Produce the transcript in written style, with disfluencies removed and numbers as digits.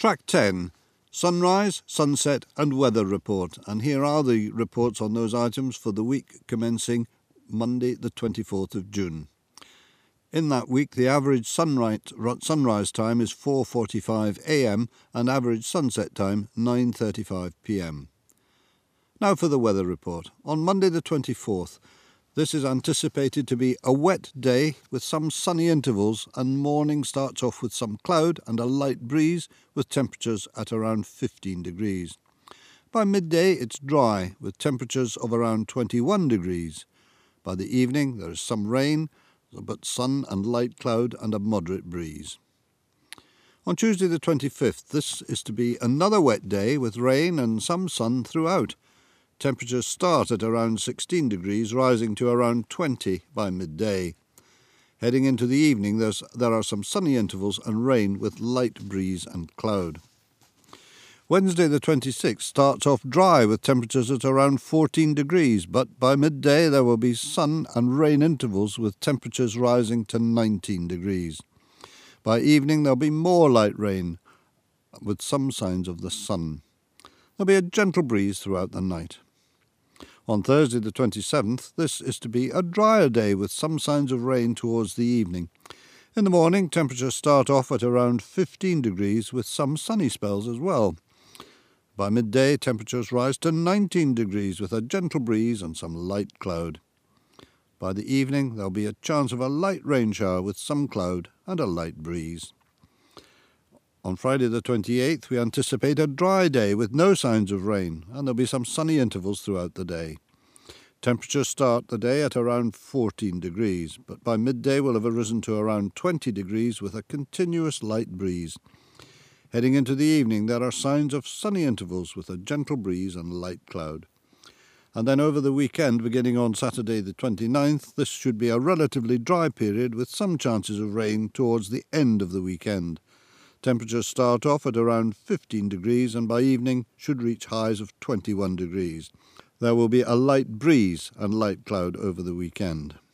Track 10, Sunrise, Sunset and Weather Report. And here are the reports on those items for the week commencing Monday the 24th of June. In that week, the average sunrise time is 4:45 a.m. and average sunset time 9:35 p.m. Now for the weather report. On Monday the 24th, this is anticipated to be a wet day with some sunny intervals, and morning starts off with some cloud and a light breeze with temperatures at around 15 degrees. By midday it's dry with temperatures of around 21 degrees. By the evening there is some rain, but sun and light cloud and a moderate breeze. On Tuesday the 25th, this is to be another wet day with rain and some sun throughout. Temperatures start at around 16 degrees, rising to around 20 by midday. Heading into the evening, there are some sunny intervals and rain with light breeze and cloud. Wednesday the 26th starts off dry with temperatures at around 14 degrees, but by midday there will be sun and rain intervals with temperatures rising to 19 degrees. By evening there'll be more light rain with some signs of the sun. There'll be a gentle breeze throughout the night. On Thursday the 27th, this is to be a drier day with some signs of rain towards the evening. In the morning, temperatures start off at around 15 degrees with some sunny spells as well. By midday, temperatures rise to 19 degrees with a gentle breeze and some light cloud. By the evening, there'll be a chance of a light rain shower with some cloud and a light breeze. On Friday the 28th, we anticipate a dry day with no signs of rain, and there'll be some sunny intervals throughout the day. Temperatures start the day at around 14 degrees, but by midday will have risen to around 20 degrees with a continuous light breeze. Heading into the evening, there are signs of sunny intervals with a gentle breeze and light cloud. And then over the weekend, beginning on Saturday the 29th, this should be a relatively dry period with some chances of rain towards the end of the weekend. Temperatures start off at around 15 degrees and by evening should reach highs of 21 degrees. There will be a light breeze and light cloud over the weekend.